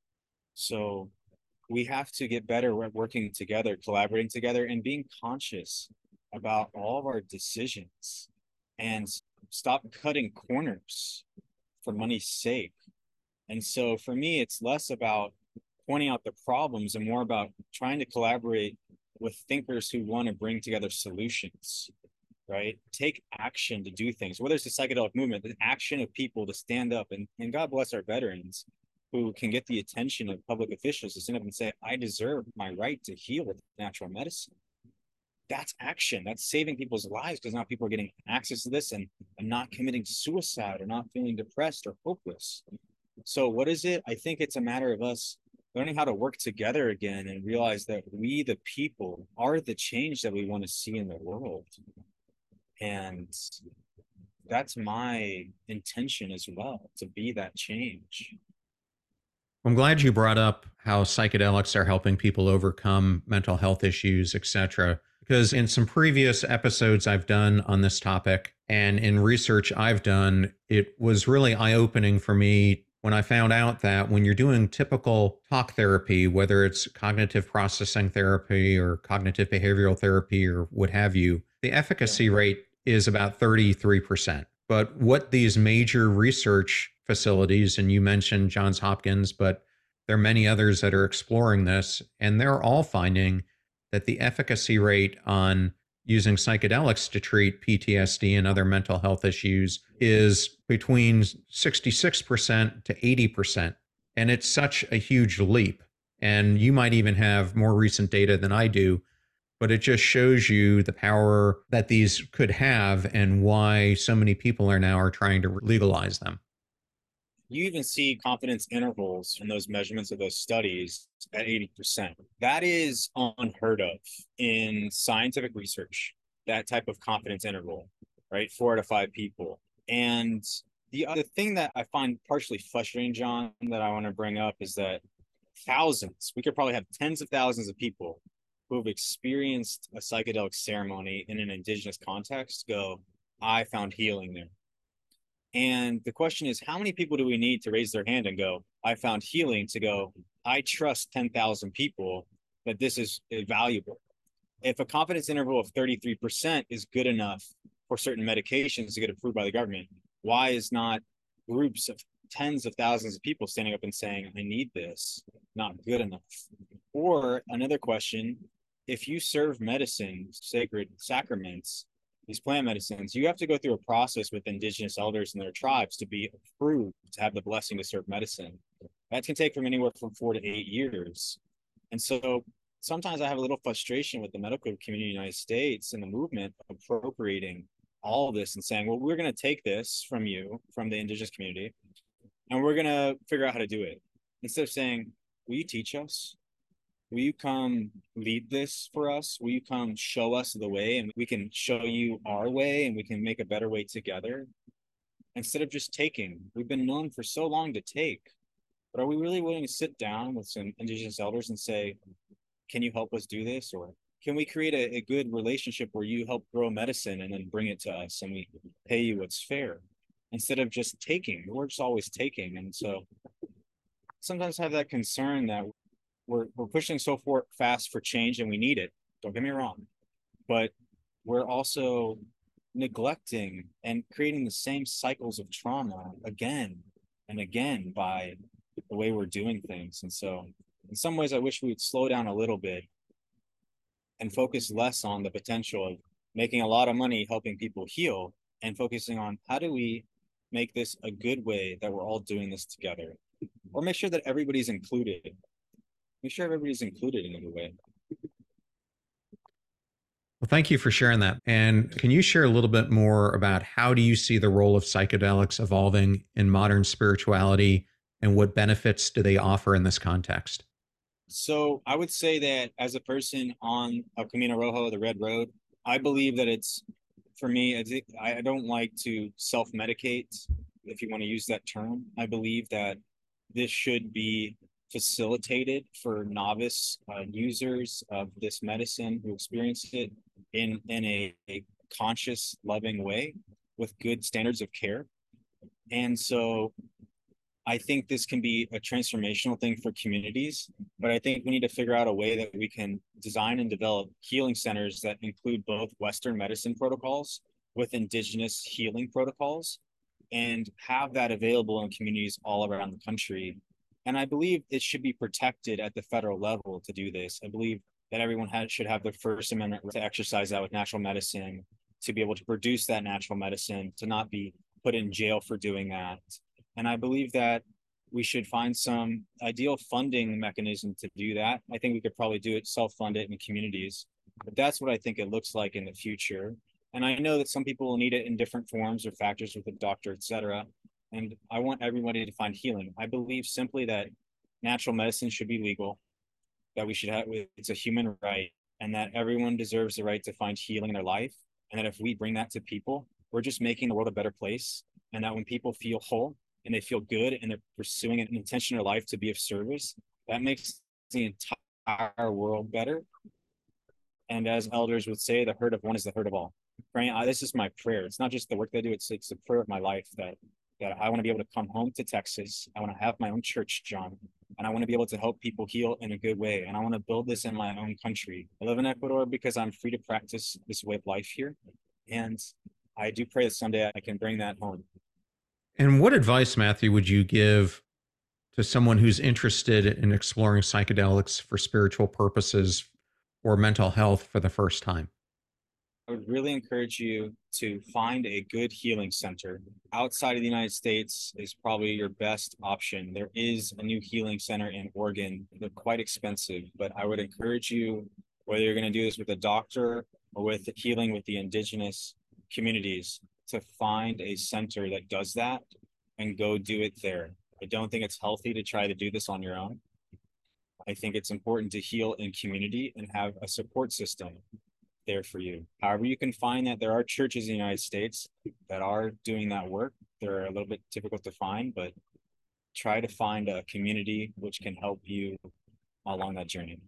So we have to get better at working together, collaborating together, and being conscious about all of our decisions and stop cutting corners for money's sake. And so for me, it's less about pointing out the problems and more about trying to collaborate with thinkers who want to bring together solutions. right? Take action to do things, whether it's the psychedelic movement, the action of people to stand up, and God bless our veterans who can get the attention of public officials to stand up and say, I deserve my right to heal with natural medicine. That's action. That's saving people's lives, because now people are getting access to this and not committing suicide or not feeling depressed or hopeless. So what is it? I think it's a matter of us learning how to work together again and realize that we, the people, are the change that we want to see in the world. And that's my intention as well, to be that change. I'm glad you brought up how psychedelics are helping people overcome mental health issues, etc. Because in some previous episodes I've done on this topic and in research I've done, it was really eye-opening for me when I found out that when you're doing typical talk therapy, whether it's cognitive processing therapy or cognitive behavioral therapy or what have you, the efficacy rate is about 33%. But what these major research facilities, and you mentioned Johns Hopkins, but there are many others that are exploring this, and they're all finding that the efficacy rate on using psychedelics to treat PTSD and other mental health issues is between 66% to 80%. And it's such a huge leap. And you might even have more recent data than I do, but it just shows you the power that these could have and why so many people are trying to legalize them. You even see confidence intervals in those measurements of those studies at 80%. That is unheard of in scientific research, that type of confidence interval, right? 4 out of 5 people. And the other thing that I find partially frustrating, John, that I want to bring up is that thousands, we could probably have tens of thousands of people who have experienced a psychedelic ceremony in an indigenous context go, I found healing there. And the question is, how many people do we need to raise their hand and go, I found healing, to go, I trust 10,000 people that this is valuable? If a confidence interval of 33% is good enough for certain medications to get approved by the government, why is not groups of tens of thousands of people standing up and saying, I need this, not good enough? Or another question, if you serve medicine, sacred sacraments, these plant medicines, you have to go through a process with indigenous elders and their tribes to be approved to have the blessing to serve medicine. That can take from anywhere from 4 to 8 years. And so sometimes I have a little frustration with the medical community in the United States and the movement appropriating all of this and saying, well, we're going to take this from you, from the indigenous community, and we're going to figure out how to do it. Instead of saying, will you teach us? Will you come lead this for us? Will you come show us the way, and we can show you our way, and we can make a better way together? Instead of just taking, we've been known for so long to take, but are we really willing to sit down with some indigenous elders and say, can you help us do this? Or can we create a good relationship where you help grow medicine and then bring it to us and we pay you what's fair? Instead of just taking, we're just always taking. And so sometimes I have that concern that we're pushing so fast for change, and we need it. Don't get me wrong, but we're also neglecting and creating the same cycles of trauma again and again by the way we're doing things. And so in some ways, I wish we would slow down a little bit and focus less on the potential of making a lot of money helping people heal, and focusing on how do we make this a good way that we're all doing this together, or make sure that everybody's included. Make sure everybody's included in a way. Well, thank you for sharing that. And can you share a little bit more about how do you see the role of psychedelics evolving in modern spirituality, and what benefits do they offer in this context? So I would say that as a person on El Camino Rojo, the Red Road, I believe that it's, for me, I don't like to self-medicate, if you want to use that term. I believe that this should be facilitated for novice users of this medicine who experience it in a conscious, loving way with good standards of care. And so I think this can be a transformational thing for communities, but I think we need to figure out a way that we can design and develop healing centers that include both Western medicine protocols with indigenous healing protocols, and have that available in communities all around the country. And I believe it should be protected at the federal level to do this. I believe that everyone should have their First Amendment right to exercise that with natural medicine. to be able to produce that natural medicine, to not be put in jail for doing that. And I believe that we should find some ideal funding mechanism to do that. I think we could probably do it, self-fund it in communities, but that's what I think it looks like in the future. And I know that some people will need it in different forms or factors with a doctor, et cetera. And I want everybody to find healing. I believe simply that natural medicine should be legal, that we should have, it's a human right, and that everyone deserves the right to find healing in their life. And that if we bring that to people, we're just making the world a better place. And that when people feel whole and they feel good and they're pursuing an intention in their life to be of service, that makes the entire world better. And as elders would say, the hurt of one is the hurt of all. Praying, this is my prayer. It's not just the work that I do, it's the prayer of my life that I want to be able to come home to Texas. I want to have my own church, John, and I want to be able to help people heal in a good way. And I want to build this in my own country. I live in Ecuador because I'm free to practice this way of life here. And I do pray that someday I can bring that home. And what advice, Matthew, would you give to someone who's interested in exploring psychedelics for spiritual purposes or mental health for the first time? I would really encourage you to find a good healing center. Outside of the United States is probably your best option. There is a new healing center in Oregon. They're quite expensive, but I would encourage you, whether you're going to do this with a doctor or with healing with the indigenous communities, to find a center that does that and go do it there. I don't think it's healthy to try to do this on your own. I think it's important to heal in community and have a support system there for you. However, you can find that there are churches in the United States that are doing that work. They're a little bit difficult to find, but try to find a community which can help you along that journey.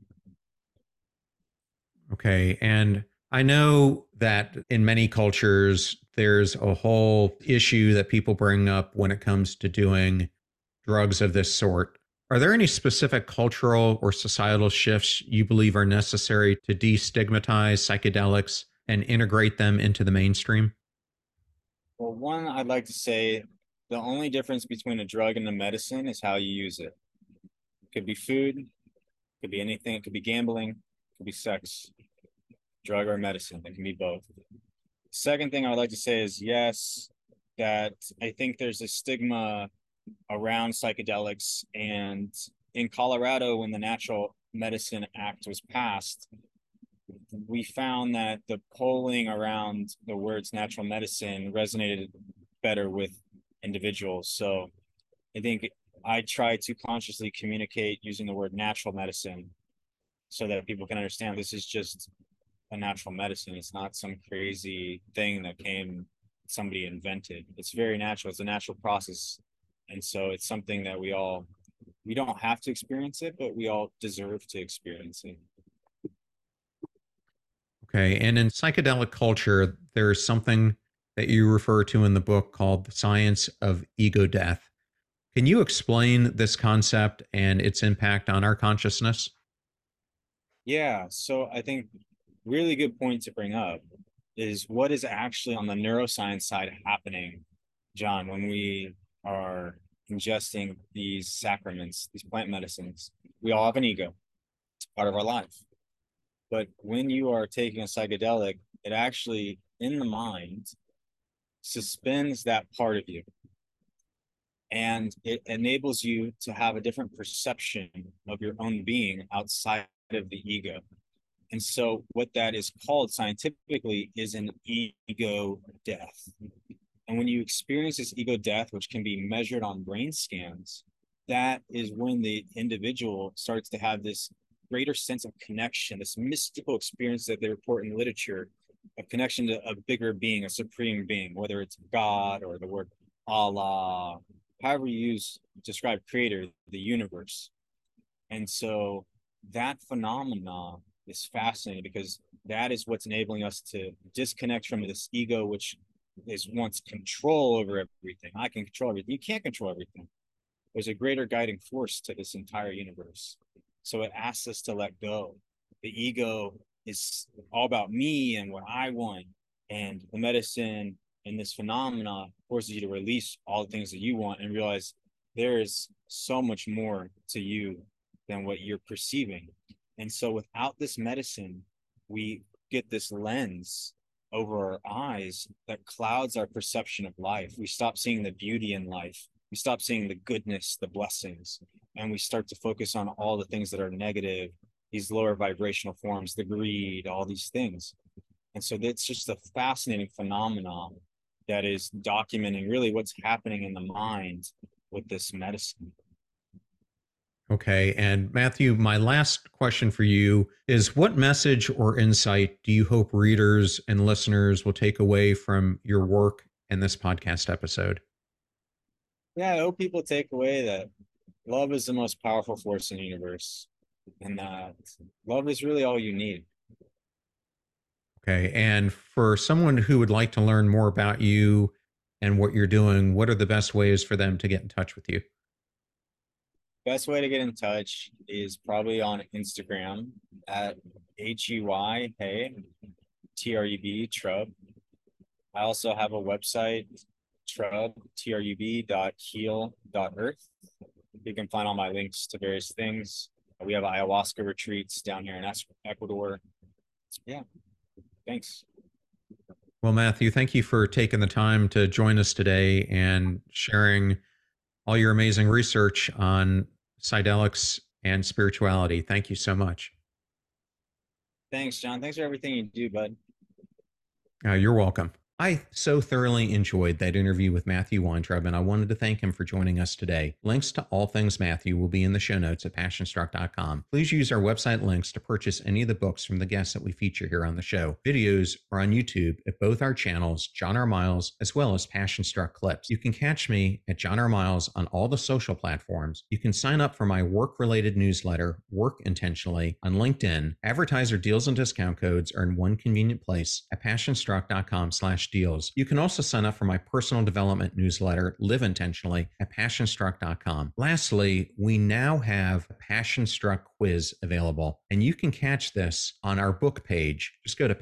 Okay. And I know that in many cultures, there's a whole issue that people bring up when it comes to doing drugs of this sort. Are there any specific cultural or societal shifts you believe are necessary to destigmatize psychedelics and integrate them into the mainstream? Well, one, I'd like to say the only difference between a drug and a medicine is how you use it. It could be food, it could be anything, it could be gambling, it could be sex, drug or medicine. It can be both. Second thing I would like to say is yes, that I think there's a stigma around psychedelics. And in Colorado, when the Natural Medicine Act was passed, we found that the polling around the words natural medicine resonated better with individuals. So I think I try to consciously communicate using the word natural medicine so that people can understand this is just a natural medicine. It's not some crazy thing that somebody invented. It's very natural. It's a natural process. And so it's something that we don't have to experience it, but we all deserve to experience it. Okay. And in psychedelic culture, there's something that you refer to in the book called the science of ego death. Can you explain this concept and its impact on our consciousness? Yeah. So I think really good point to bring up is what is actually on the neuroscience side happening, John, when we are ingesting these sacraments, these plant medicines. We all have an ego. It's part of our life. But when you are taking a psychedelic, it actually, in the mind, suspends that part of you. And it enables you to have a different perception of your own being outside of the ego. And so what that is called scientifically is an ego death. And when you experience this ego death, which can be measured on brain scans, that is when the individual starts to have this greater sense of connection, this mystical experience that they report in literature, a connection to a bigger being, a supreme being, whether it's God or the word Allah, however you describe creator, the universe. And so that phenomenon is fascinating because that is what's enabling us to disconnect from this ego, which is wants control over everything. I can control everything. You can't control everything. There's a greater guiding force to this entire universe. So it asks us to let go. The ego is all about me and what I want. And the medicine and this phenomena forces you to release all the things that you want and realize there is so much more to you than what you're perceiving. And so without this medicine, we get this lens over our eyes that clouds our perception of life. We stop seeing the beauty in life. We stop seeing the goodness, the blessings, and we start to focus on all the things that are negative, these lower vibrational forms, the greed, all these things. And so it's just a fascinating phenomenon that is documenting really what's happening in the mind with this medicine. Okay. And Matthew, my last question for you is, what message or insight do you hope readers and listeners will take away from your work in this podcast episode? Yeah, I hope people take away that love is the most powerful force in the universe, and that love is really all you need. Okay. And for someone who would like to learn more about you and what you're doing, what are the best ways for them to get in touch with you? Best way to get in touch is probably on Instagram at HEY, hey, TRUB, Trub. I also have a website, Trub, TRUB.heal.earth. You can find all my links to various things. We have ayahuasca retreats down here in Ecuador. Yeah, thanks. Well, Matthew, thank you for taking the time to join us today and sharing all your amazing research on psychedelics and spirituality. Thank you so much. Thanks, John. Thanks for everything you do, bud. You're welcome. I so thoroughly enjoyed that interview with Matthew Weintraub, and I wanted to thank him for joining us today. Links to all things Matthew will be in the show notes at passionstruck.com. Please use our website links to purchase any of the books from the guests that we feature here on the show. Videos are on YouTube at both our channels, John R. Miles, as well as Passion Struck Clips. You can catch me at John R. Miles on all the social platforms. You can sign up for my work-related newsletter, Work Intentionally, on LinkedIn. Advertiser deals and discount codes are in one convenient place at passionstruck.com/deals. You can also sign up for my personal development newsletter, Live Intentionally, at passionstruck.com. Lastly, we now have a Passion Struck quiz available, and you can catch this on our book page. Just go to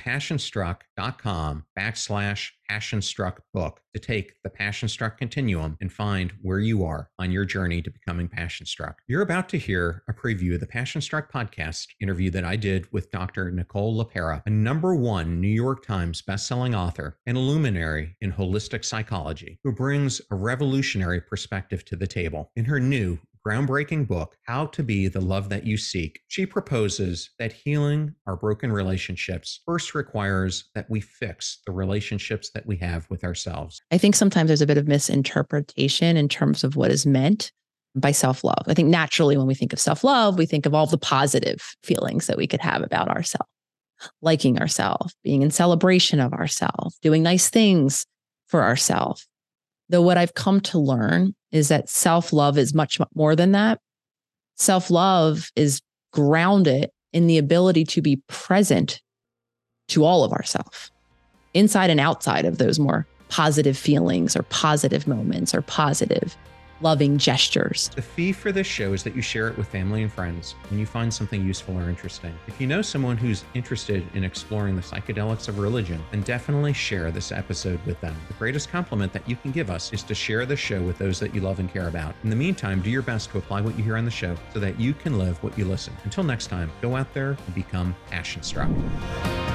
passionstruck.com/PassionStruck to take the Passion Struck Continuum and find where you are on your journey to becoming Passion Struck. You're about to hear a preview of the Passion Struck podcast interview that I did with Dr. Nicole LePera, a #1 New York Times bestselling author and a luminary in holistic psychology, who brings a revolutionary perspective to the table. In her new groundbreaking book, How to Be the Love That You Seek, she proposes that healing our broken relationships first requires that we fix the relationships that we have with ourselves. I think sometimes there's a bit of misinterpretation in terms of what is meant by self-love. I think naturally when we think of self-love, we think of all the positive feelings that we could have about ourselves, liking ourselves, being in celebration of ourselves, doing nice things for ourselves. Though what I've come to learn is that self-love is much more than that. Self-love is grounded in the ability to be present to all of ourselves, inside and outside of those more positive feelings or positive moments or positive loving gestures. The fee for this show is that you share it with family and friends when you find something useful or interesting. If you know someone who's interested in exploring the psychedelics of religion, then definitely share this episode with them. The greatest compliment that you can give us is to share the show with those that you love and care about. In the meantime, do your best to apply what you hear on the show so that you can live what you listen. Until next time, go out there and become passion struck.